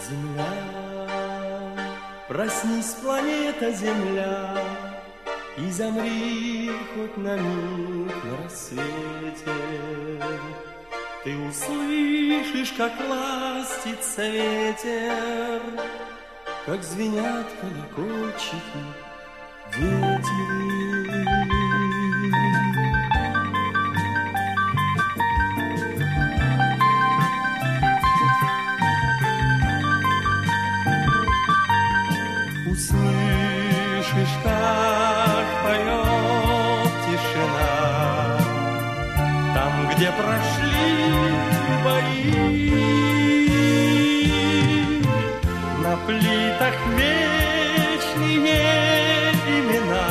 Земля, проснись, планета Земля, и замри хоть на миг на рассвете. Ты услышишь, как ластится ветер, как звенят колокольчики дети. Услышишь, как поет тишина, там, где прошли бои, на плитах вечные имена,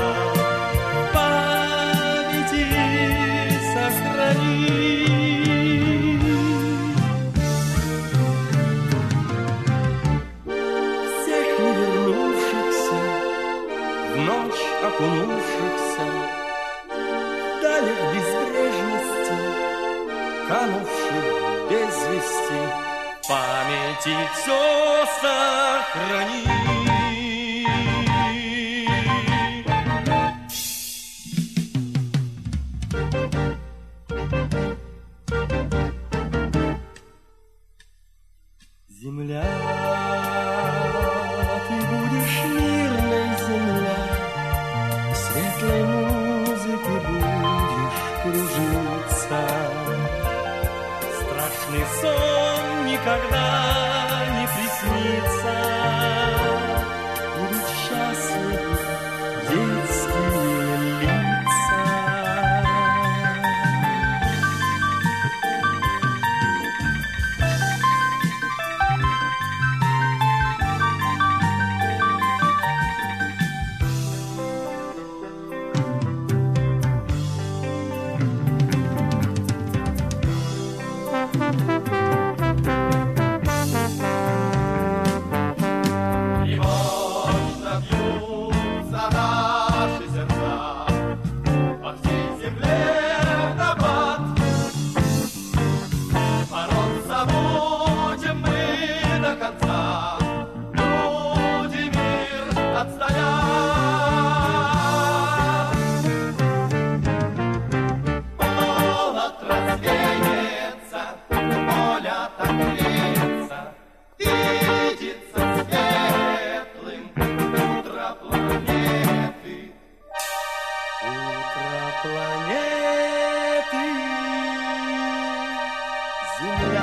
памяти сохрани. Ночь окунувшихся в далях безбрежности, канувших без вести, памяти все сохрани. Земля, ты будешь мирной, земля, светлой музыки будешь кружиться. Страшный сон никогда не приснится. Будут счастливы детские лица. Планеты Земля.